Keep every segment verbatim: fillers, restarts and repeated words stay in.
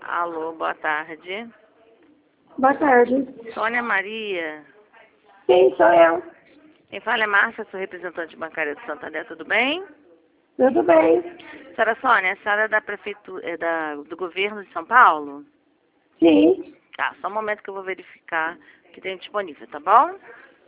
Alô, boa tarde. Boa tarde. Sônia Maria. Sim, sou eu. Quem fala é Márcia, sou representante bancária do Santander, tudo bem? Tudo bem? Senhora Sônia, a senhora é da prefeitura, é da, do governo de São Paulo? Sim. Tá, só um momento que eu vou verificar o que tem disponível, tá bom?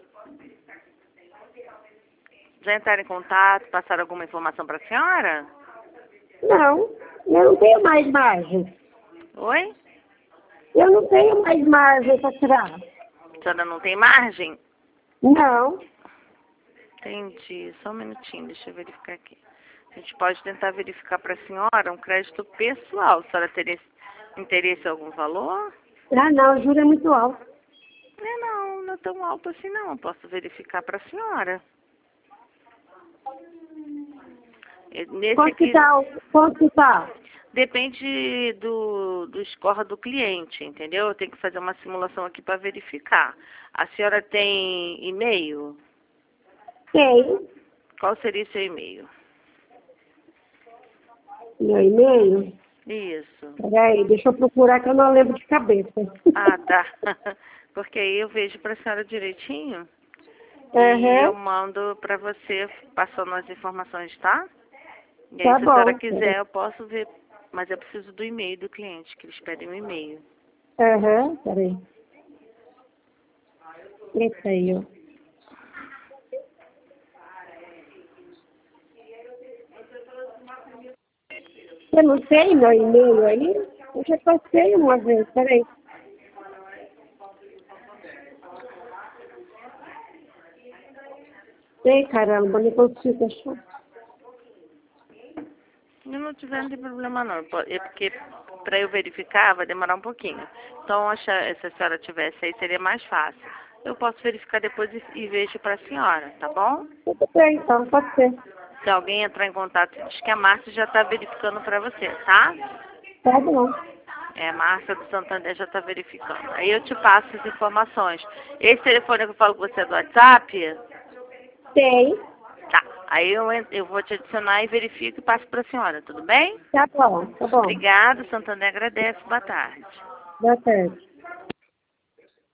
Já entraram em contato, passaram alguma informação para a senhora? Não, eu não tenho mais margem. Oi? Eu não tenho mais margem para tirar. A senhora não tem margem? Não. Entendi, só um minutinho, deixa eu verificar aqui. A gente pode tentar verificar para a senhora um crédito pessoal. A senhora teria interesse em algum valor? Ah, não, o juro é muito alto. É, não, não é tão alto assim não. Eu posso verificar para a senhora. É, Nesse Quanto que aqui, tá? Quanto que tá? depende do, do score do cliente, entendeu? Eu tenho que fazer uma simulação aqui para verificar. A senhora tem e-mail? Tem. Qual seria o seu e-mail? Meu e-mail? Isso. Peraí, deixa eu procurar que eu não lembro de cabeça. Ah, tá. Porque aí eu vejo para a senhora direitinho. E eu Aham. mando para você passando as informações, tá? E aí, Tá se a senhora bom. quiser, eu posso ver. Mas eu preciso do e-mail do cliente, que eles pedem um e-mail. Aham, peraí. Esse aí, ó. Você não tem meu e-mail aí? Eu já passei uma vez, peraí. Ei, caramba, não consigo achar. Se não tiver, não tem problema não. Po- É porque para eu verificar vai demorar um pouquinho. Então, acha- se a senhora tivesse aí, seria mais fácil. Eu posso verificar depois e, e vejo para a senhora, tá bom? Tudo bem, então, pode ser. Se alguém entrar em contato, diz que a Márcia já está verificando para você, tá? Tá bom. É, a Márcia do Santander já está verificando. Aí eu te passo as informações. Esse telefone que eu falo com você é do WhatsApp? Tem. Tá. Aí eu, en- eu vou te adicionar e verifico e passo para a senhora, tudo bem? Tá bom, tá bom. Obrigada, Santander agradece. Boa tarde. Boa tarde.